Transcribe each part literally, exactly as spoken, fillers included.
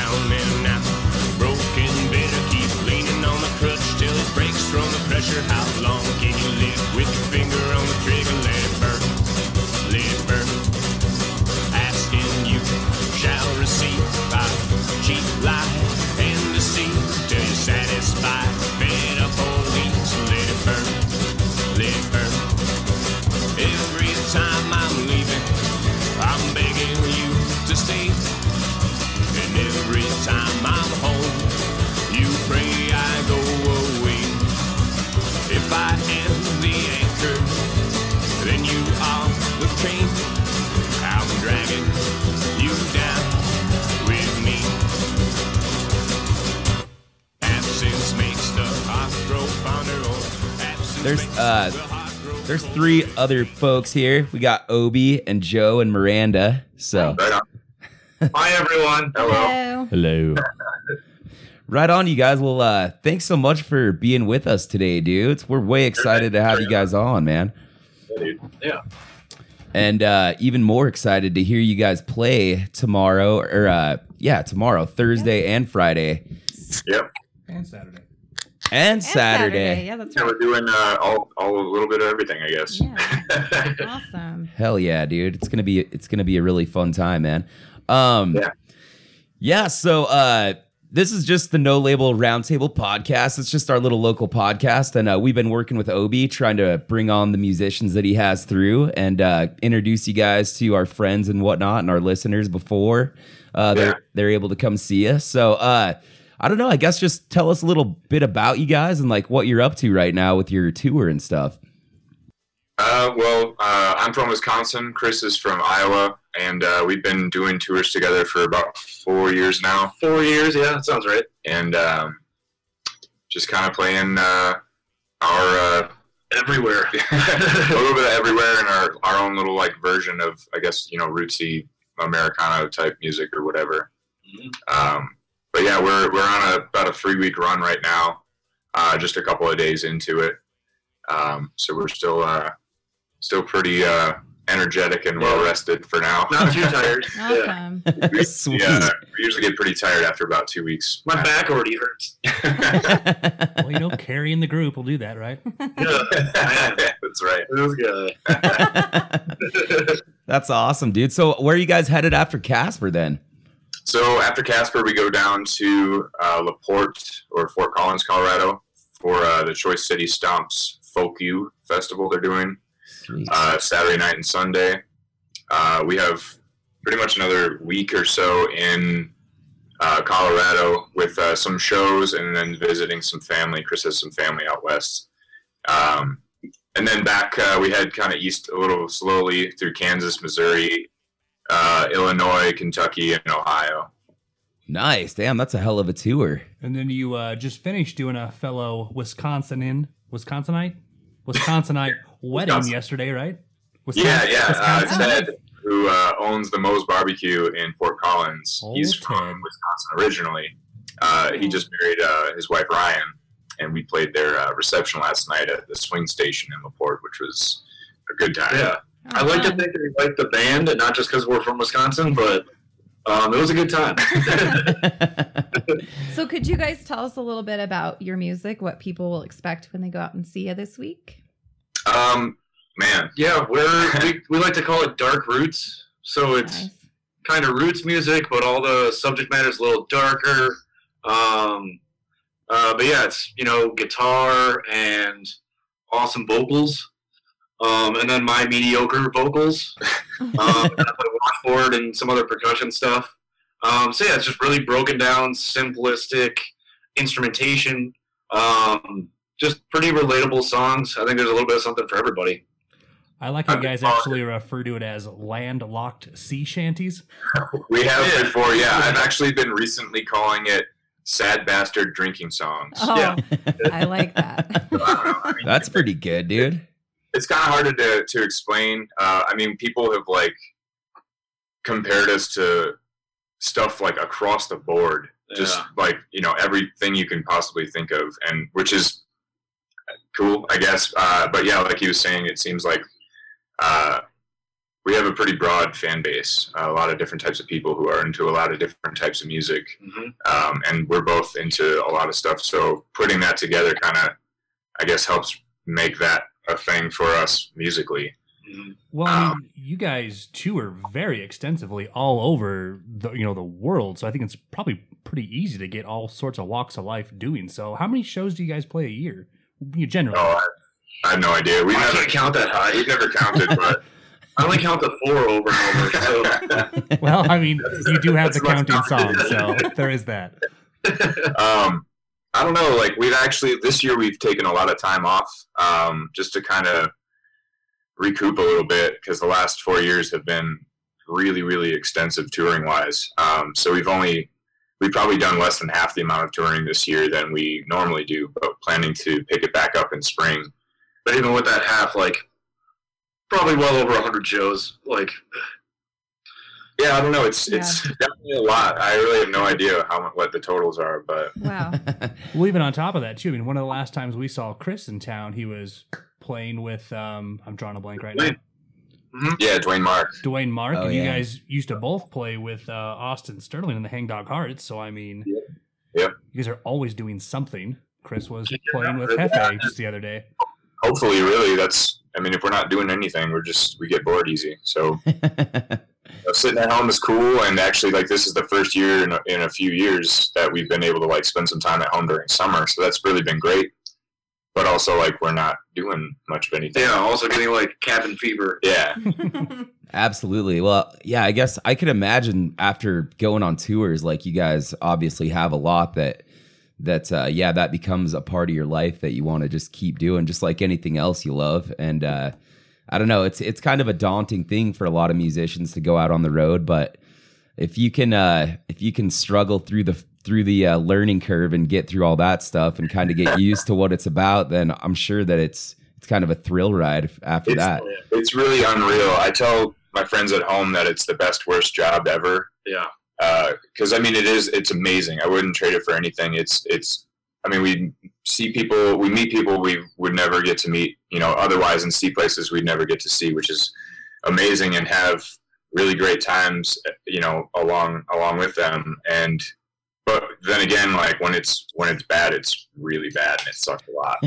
down and out. Broken bitter, keep leaning on the crutch till it breaks from the pressure. How long can you live with your finger on the trigger? Let it burn, let it burn. Asking you shall receive by cheap lie and deceit till you're satisfied. Fed up all week, so let it burn, let it burn. Every time I'm leaving, I'm begging you to stay. And every time I'm home, you pray I go away. If I am the anchor, then you are the crane. I'm dragging you down with me. Absence makes the heart grow fonder. Or absence There's, makes uh, the heart grow There's fonder. three other folks here. We got Obi and Joe and Miranda. So Right on. Hi, everyone. Hello. hello. Right on, you guys. Well, uh, thanks so much for being with us today, dudes. We're way excited to have you guys on, man. Yeah, dude. Yeah. And uh, even more excited to hear you guys play tomorrow, or uh, yeah, tomorrow, Thursday and Friday, Yep. And Saturday. and, And Saturday. Yeah, that's Yeah, right. we're doing uh, all, all a little bit of everything, I guess. Yeah. Awesome. Hell yeah, dude! It's gonna be it's gonna be a really fun time, man. Um, Yeah. yeah. So uh, this is just the No Label Roundtable podcast. It's just our little local podcast, and uh, we've been working with Obi, trying to bring on the musicians that he has through, and uh, introduce you guys to our friends and whatnot, and our listeners before uh, they're Yeah. they're able to come see us. So uh, I don't know. I guess just tell us a little bit about you guys and like what you're up to right now with your tour and stuff. Uh, well, uh, I'm from Wisconsin. Chris is from Iowa, and uh, we've been doing tours together for about four years now. Four years, yeah, that sounds right. And um, just kind of playing uh, our uh, everywhere, a little bit of everywhere, and our our own little like version of, I guess, you know, rootsy Americana type music or whatever. Mm-hmm. Um, but yeah, we're we're on a, about a three week run right now. Uh, just a couple of days into it, um, so we're still. Uh, Still pretty uh, energetic and well rested for now. Not too tired. Awesome. Sweet. Yeah, we usually get pretty tired after about two weeks. My back already hurts. Well, you know, carrying the group will do that, right? That's right. This guy. That's awesome, dude. So where are you guys headed after Casper then? So after Casper, we go down to uh, LaPorte or Fort Collins, Colorado, for uh, the Choice City Stomps Folk U Festival they're doing. Sweet. Uh, Saturday night and Sunday. Uh, we have pretty much another week or so in uh, Colorado with uh, some shows and then visiting some family. Chris has some family out west. Um, and then back, uh, we head kind of east a little slowly through Kansas, Missouri, uh, Illinois, Kentucky, and Ohio. Nice. Damn, that's a hell of a tour. And then you uh, just finished doing a fellow Wisconsin Wisconsinite? Wisconsinite wedding Wisconsin. yesterday, right? Yeah, yeah. Uh, Wisconsin? Ted, who uh, owns the Moe's Barbecue in Fort Collins, Oh, he's Ted. from Wisconsin originally. Uh, he just married uh, his wife Ryan, and we played their uh, reception last night at the swing station in LaPorte, which was a good time. Oh, I like to fun. think that we like the band, and not just because we're from Wisconsin, but um, it was a good time. So could you guys tell us a little bit about your music, what people will expect when they go out and see you this week? Um, man, Yeah, we're we, we like to call it dark roots. So it's Nice. kind of roots music, but all the subject matter is a little darker. Um, uh, but yeah, it's, you know, guitar and awesome vocals. Um, and then my mediocre vocals. Um, and I play washboard and some other percussion stuff. Um, so yeah, it's just really broken down, simplistic instrumentation. Um, just pretty relatable songs. I think there's a little bit of something for everybody. I like how you guys actually refer to it as landlocked sea shanties. we have Yeah. before. Yeah, I've actually been recently calling it "Sad Bastard Drinking Songs." Oh, Yeah. I like that. I don't know. I mean, That's pretty good, dude. it's kind of hard to to explain. Uh, I mean, people have like compared us to stuff like across the board, just Yeah. like, you know, everything you can possibly think of, and which is cool, I guess. Uh, but yeah, like he was saying, it seems like uh, we have a pretty broad fan base, uh, a lot of different types of people who are into a lot of different types of music. Mhm. Um, and we're both into a lot of stuff. So putting that together kind of, I guess, helps make that a thing for us musically. Mhm. Well, I mean, you guys tour very extensively all over the you know the world, so I think it's probably pretty easy to get all sorts of walks of life doing so. How many shows do you guys play a year? You generally. Oh, I, I have no idea. We I never can't count that high. We've never counted, but I only count the four over and over. So Well, I mean, you do have the That's counting much song, counted. so there is that. um, I don't know. Like we've actually this year we've taken a lot of time off um, just to kind of recoup a little bit because the last four years have been really, really extensive touring wise. Um, so we've only we've probably done less than half the amount of touring this year than we normally do, but planning to pick it back up in spring. but even with that half, like probably well over a hundred shows. Like Yeah, I don't know. It's Yeah. it's definitely a lot. I really have no idea how much, what the totals are, but Wow. Well, even on top of that, too, I mean, one of the last times we saw Chris in town, he was playing with, um, I'm drawing a blank right now, Dwayne. yeah, Dwayne Mark. Dwayne Mark, Oh, and you yeah. guys used to both play with uh, Austin Sterling in the Hangdog Hearts, so I mean, Yep. Yep. you guys are always doing something. Chris was Yeah, playing with yeah. Hefe just the other day. Hopefully, really, that's. I mean, if we're not doing anything, we're just we get bored easy. So uh, sitting at home is cool, and actually, like this is the first year in a, in a few years that we've been able to like spend some time at home during summer. So that's really been great. But also, like we're not doing much of anything. Yeah, also getting like cabin fever. Yeah. Absolutely. Well, yeah, I guess I could imagine after going on tours, like you guys obviously have a lot that that uh, yeah, that becomes a part of your life that you want to just keep doing, just like anything else you love. And uh, I don't know, it's it's kind of a daunting thing for a lot of musicians to go out on the road, but if you can uh, if you can struggle through the through the uh, learning curve and get through all that stuff and kind of get used to what it's about, then I'm sure that it's it's kind of a thrill ride after It's, that. it's really unreal. I tell my friends at home that it's the best worst job ever. Yeah. Because I mean, it is. It's amazing. I wouldn't trade it for anything. It's. It's. I mean, we see people. We meet people we would never get to meet. You know, otherwise, and see places we'd never get to see, which is amazing, and have really great times. You know, along along with them. And but then again, like when it's when it's bad, it's really bad, and it sucks a lot.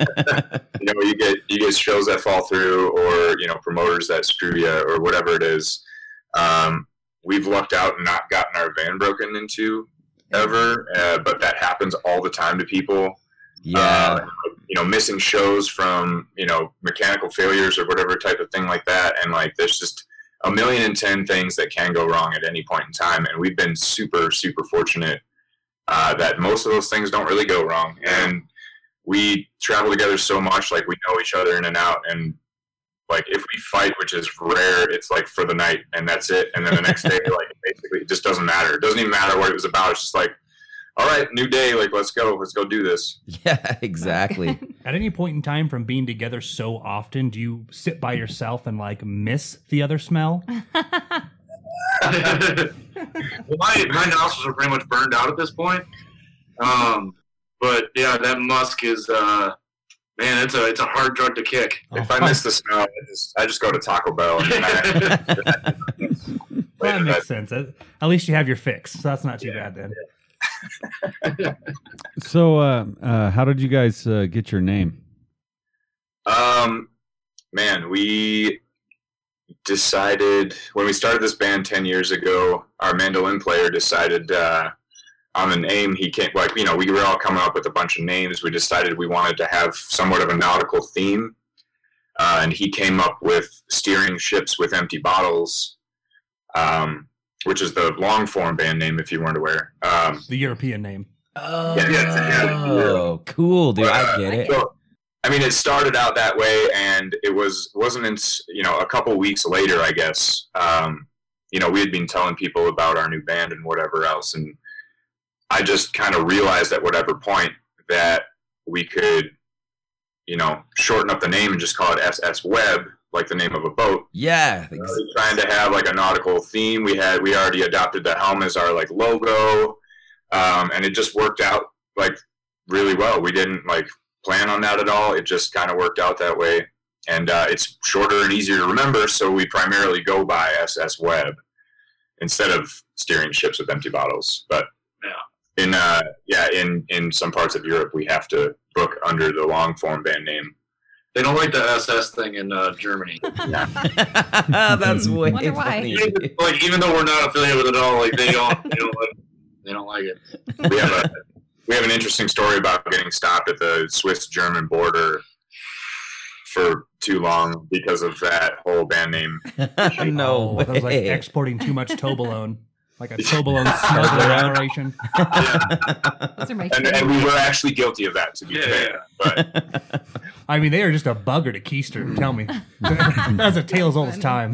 You know, you get you get shows that fall through, or you know, promoters that screw you, or whatever it is. Um, we've lucked out and not gotten our van broken into ever, uh, but that happens all the time to people. Yeah. Uh, you know, missing shows from, you know, mechanical failures or whatever type of thing like that. And like, there's just a million and ten things that can go wrong at any point in time. And we've been super, super fortunate uh, that most of those things don't really go wrong. And we travel together so much, like we know each other in and out. And like if we fight, which is rare, it's like for the night and that's it. And then the next day, like basically it just doesn't matter. It doesn't even matter what it was about. It's just like, all right, new day. Like, let's go. Let's go do this. Yeah, exactly. At any point in time from being together so often, do you sit by yourself and like miss the other smell? Well, my my nostrils are pretty much burned out at this point. Um, but yeah, that musk is uh, man, it's a it's a hard drug to kick. If I miss the smell, I just, I just go to Taco Bell. And then I, Well, that makes sense. At at least you have your fix, so that's not too Yeah. bad then. So, uh, uh, how did you guys uh, get your name? um, man, we decided when we started this band ten years ago, our mandolin player decided uh, on a name. He came, like, you know, we were all coming up with a bunch of names. We decided we wanted to have somewhat of a nautical theme. Uh, and he came up with Steering Ships with Empty Bottles, um, which is the long form band name, if you weren't aware. Um, The European name. Oh, Yeah, yeah, yeah. cool, dude. I Uh, get it. So, I mean, it started out that way, and it was wasn't in, you know, a couple weeks later, I guess. Um, you know, we had been telling people about our new band and whatever else, and I just kind of realized at whatever point that we could, you know, shorten up the name and just call it S S Web, like the name of a boat. Yeah. We were trying to have like a nautical theme. We had we already adopted the helm as our like logo, um, and it just worked out like really well. We didn't like plan on that at all. It just kind of worked out that way. and uh, it's shorter and easier to remember. So we primarily go by S S Web instead of Steering Ships with Empty Bottles. But yeah, in uh, yeah, in in some parts of Europe, we have to book under the long form band name. They don't like the S S thing in uh, Germany. Yeah. That's way Wonder why. funny. Like, even though we're not affiliated with it at all, like they don't, they don't like, they don't like it. We have a we have an interesting story about getting stopped at the Swiss-German border for too long because of that whole band name. No Oh, that was like way. exporting too much Toblerone. Like a Toblerone smuggling operation. Those are my And, and we were actually guilty of that, to be Yeah, fair. But I mean, they are just a bugger to keister. Tell me. That's a tale as old as time.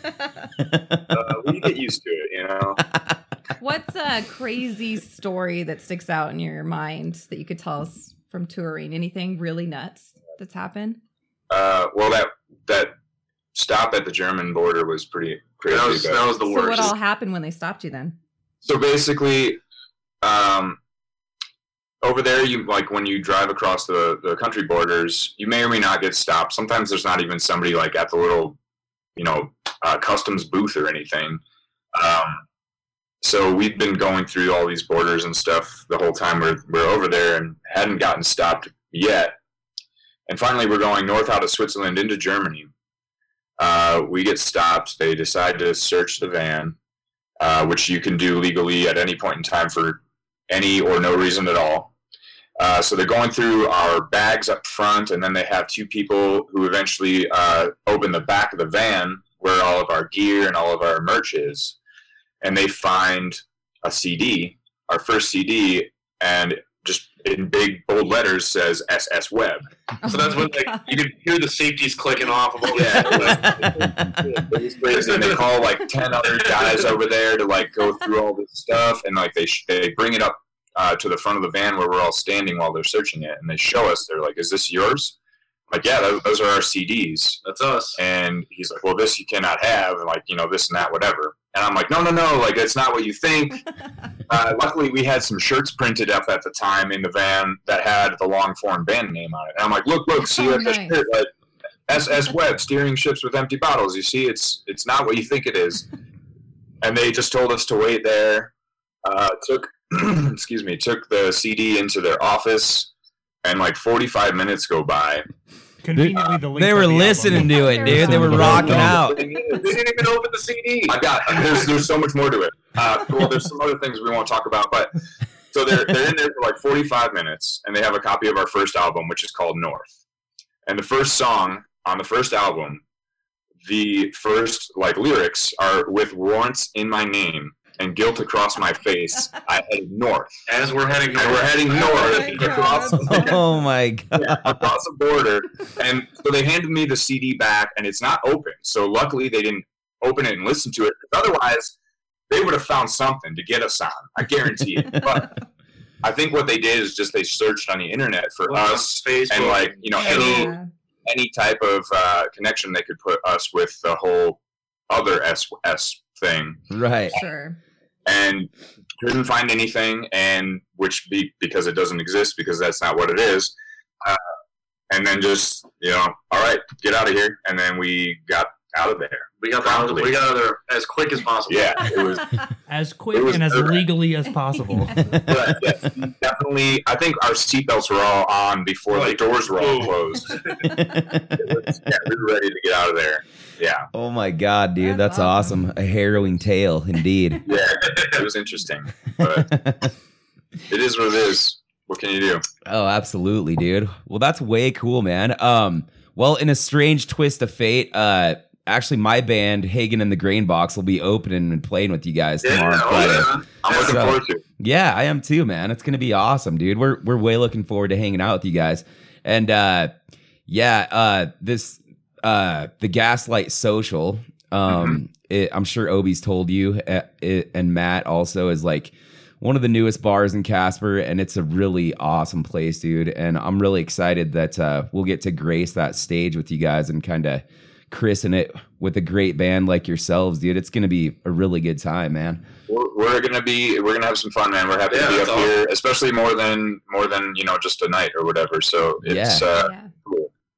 uh, we get used to it, you know. What's a crazy story that sticks out in your mind that you could tell us from touring? Anything really nuts that's happened? Uh, well, that that stop at the German border was pretty crazy. That was, but- that was the So worst. what all happened when they stopped you then? So basically, um, over there, you like when you drive across the, the country borders, you may or may not get stopped. Sometimes there's not even somebody like at the little, you know, uh, customs booth or anything. Um, so we've been going through all these borders and stuff the whole time we're we're over there and hadn't gotten stopped yet. And finally, we're going north out of Switzerland into Germany. Uh, we get stopped. They decide to search the van. Uh, which you can do legally at any point in time for any or no reason at all. Uh, so they're going through our bags up front, and then they have two people who eventually uh, open the back of the van where all of our gear and all of our merch is, and they find a C D, our first C D, and just in big bold letters says S S Web. So that's when like you could hear the safeties clicking off of all the It was crazy. And they call like ten other guys over there to like go through all this stuff, and like they sh- they bring it up uh, to the front of the van where we're all standing while they're searching it, and they show us. They're like, "Is this yours?" I'm like, yeah, those, those are our C Ds. That's us. And he's like, well, this you cannot have, and like, you know, this and that, whatever. And I'm like, no, no, no, like, it's not what you think. uh, luckily, we had some shirts printed up at the time in the van that had the long form band name on it. And I'm like, look, look, see Oh, like, nice. the shirt, like, S S Web, Steering Ships with Empty Bottles. You see, it's it's not what you think it is. And they just told us to wait there. Uh, took, excuse me, took the C D into their office, and like forty-five minutes go by. Conveniently, the link They of were the listening album. to it, dude. They were No, rocking No, out. the thing is- They didn't even open the C D. I got there's there's so much more to it. Uh, well, there's some other things we won't talk about, but so they're they're in there for like forty-five minutes, and they have a copy of our first album, which is called North. And the first song on the first album, the first like lyrics are with warrants in my name and guilt across my face. I headed north, As we're heading and we're heading my north God. across, Oh my god. yeah, across the border. And so they handed me the C D back, and it's not open. So luckily they didn't open it and listen to it. Otherwise, they would have found something to get us on. I guarantee it. But I think what they did is just they searched on the internet for us Facebook. and like you know any Yeah. any type of uh, connection they could put us with the whole other S S thing. Right. Sure. And couldn't find anything, and which be because it doesn't exist because that's not what it is. Uh, and then just you know, all right, get out of here. And then we got out of there. we got out of we got out of there as quick as possible. Yeah, it was. As quick It was and as nerve-wracking. legally as possible. But yes, definitely. I think our seatbelts were all on before the doors were all closed. It was- yeah, we were ready to get out of there. Yeah, Oh my god, dude. That's, That's awesome. awesome. A harrowing tale, indeed. yeah, it was interesting, but it is what it is. What can you do? Oh, absolutely, dude. Well, that's way cool, man. Um, well, in a strange twist of fate, uh, actually, my band Hagen and the Grain Box will be opening and playing with you guys Yeah, tomorrow. and oh, Friday. yeah. I'm looking So- forward to it. Yeah, I am too, man. It's gonna be awesome, dude. We're we're way looking forward to hanging out with you guys. And uh, yeah, uh, this uh, the Gaslight Social. Um, it, I'm sure Obi's told you, uh, it, and Matt also is like one of the newest bars in Casper, and it's a really awesome place, dude. And I'm really excited that uh, we'll get to grace that stage with you guys and kind of christen it with a great band like yourselves, dude. It's gonna be a really good time, man. We're, we're gonna be we're gonna have some fun, man. We're happy Yeah, to be up that's here, especially more than more than you know just a night or whatever. So it's Yeah. uh, Yeah. cool.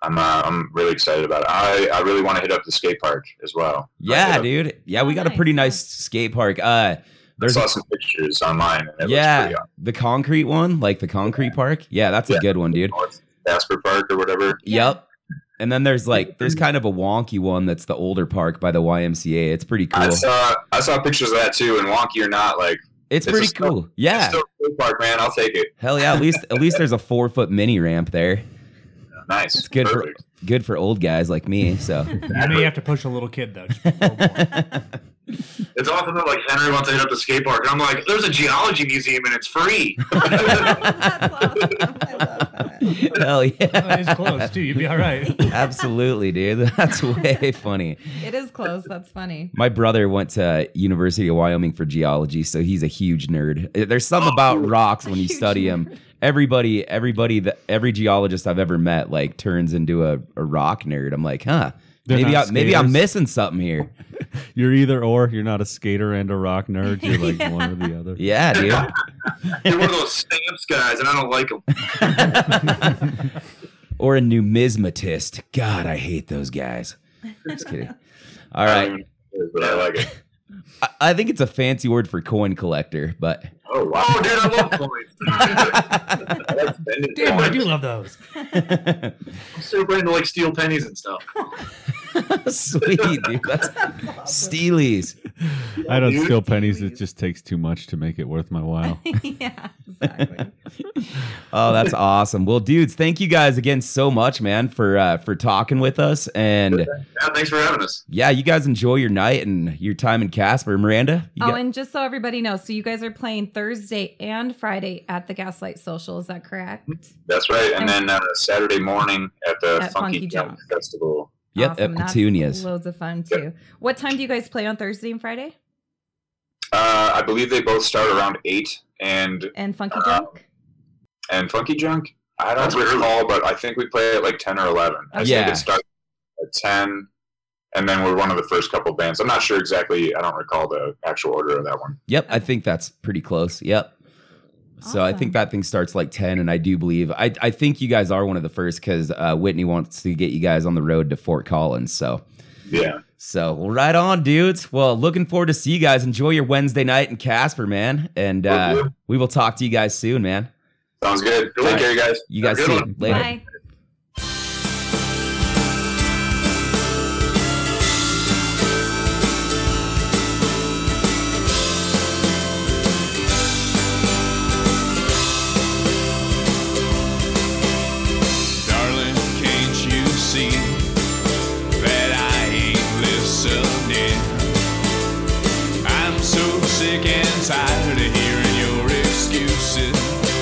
I'm uh, I'm really excited about it. I, I really want to hit up the skate park as well. Yeah, Up, dude. Yeah, we Oh, got a nice. pretty nice skate park. Uh, I there's saw some pictures online. And it yeah, looks pretty awesome. the concrete one, like the concrete park. Yeah, that's a Yeah. good one, dude. North Casper Park or whatever. Yeah. Yep. And then there's like there's kind of a wonky one that's the older park by the Y M C A. It's pretty cool. I saw I saw pictures of that too, and wonky or not, like It's it's pretty a still- cool. Yeah. it's still a skate park, man. I'll take it. Hell yeah. At least at least there's a four foot mini ramp there. Nice. It's good Perfect. for good for old guys like me. So You may have to push a little kid though. Just a little more. It's awesome that like Henry wants to hit up the skate park, and I'm like, there's a geology museum and it's free. That's awesome. I love that. hell Oh, yeah. it's close too. You'd be all right. Absolutely, dude. That's way funny. It is close. That's funny. My brother went to University of Wyoming for geology, so he's a huge nerd. There's something about rocks when you Huge study them. Everybody, everybody, that every geologist I've ever met, like turns into a, a rock nerd. I'm like, huh? They're maybe I, not maybe I'm skaters. missing something here. You're either or. You're not a skater and a rock nerd. You're like Yeah. one or the other. Yeah, dude. You're one of those stamps guys, and I don't like them. Or a numismatist. God, I hate those guys. Just kidding. All I right. don't even know, but I like it. I, I think it's a fancy word for coin collector, but Oh wow, Oh, dude, I love coins. I like spending Damn, I coins. do love those. I'm still going to like steal pennies and stuff. sweet, dude. That's Steelies. I don't Dude, steal pennies. It just takes too much to make it worth my while. Yeah, exactly. Oh, that's awesome. Well, dudes, thank you guys again so much, man, for uh, for talking with us. And Yeah, thanks for having us. yeah, you guys enjoy your night and your time in Casper. Miranda? You Oh, got- and just so everybody knows, so you guys are playing Thursday and Friday at the Gaslight Social. Is that correct? That's right. And then uh, Saturday morning at the At Funky, Funky Jump Jump. Festival. Yep, Awesome. at That's Petunias. Loads of fun too. What time do you guys play on Thursday and Friday? Uh, I believe they both start around eight, and And Funky Uh, Junk? and Funky Junk. I don't That's early. recall, but I think we play at like ten or eleven. I Okay. Yeah. think it starts at ten, and then we're one of the first couple bands. I'm not sure exactly. I don't recall the actual order of that one. Yep, I think that's pretty close. Yep. So I Awesome. think that thing starts like ten, and I do believe I I think you guys are one of the first because uh, Whitney wants to get you guys on the road to Fort Collins. So Yeah. so well, right on, dudes. Well, looking forward to see you guys. Enjoy your Wednesday night in Casper, man, and Will uh, do. we will talk to you guys soon, man. Sounds good. Take Alright. care, you guys. You Have guys a good see one. you later. Bye. Darling, can't you see that I ain't listening? I'm so sick and tired of hearing your excuses.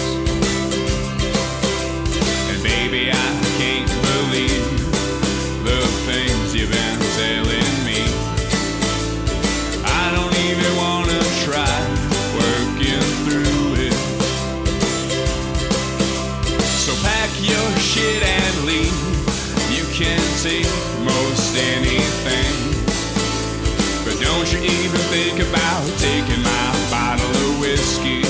And baby, I can't believe the things you've been telling me. I don't even wanna try working through it. So pack your shit and leave. You can take most anything, but don't you even think about taking my bottle of whiskey.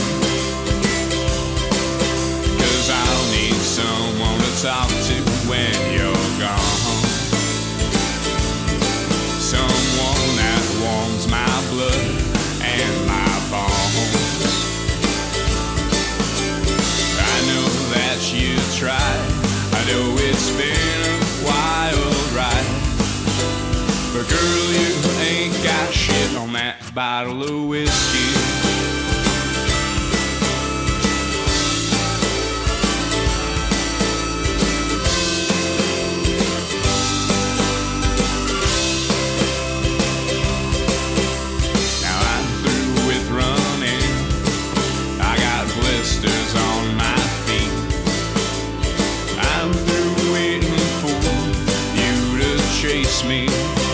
Cause I'll need someone to talk to when you're gone. Someone that warms my blood and my bones. I know that you tried. I know it's been a wild ride. But girl, you ain't got shit on that bottle of whiskey. Now I'm through with running. I got blisters on my feet. I'm through waiting for you to chase me.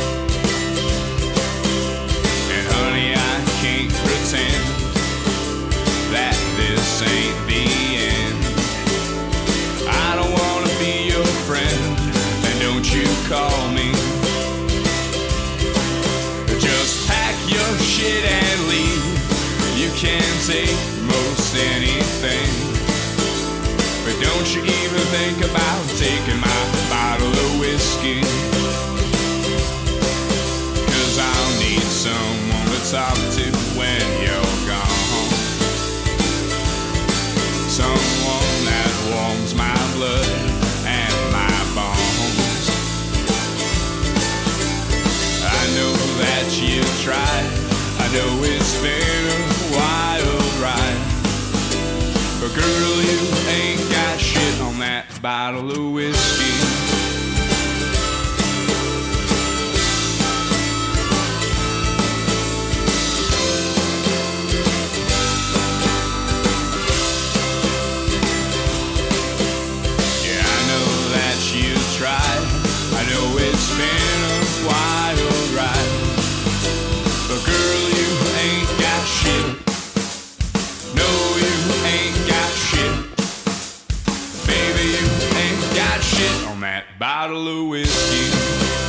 And honey, I can't pretend that this ain't the end. I don't wanna be your friend, and don't you call me. Just pack your shit and leave. You can take most anything, but don't you even think about taking my bottle whiskey. Cause I'll need someone to talk to when you're gone. Someone that warms my blood and my bones. I know that you tried, I know it's been a wild ride, but girl, you ain't got shit on that bottle of whiskey. Yeah, I know that you tried, I know it's been a wild ride, but girl, you ain't got shit. No, you ain't got shit. Baby, you ain't got shit on that bottle of whiskey.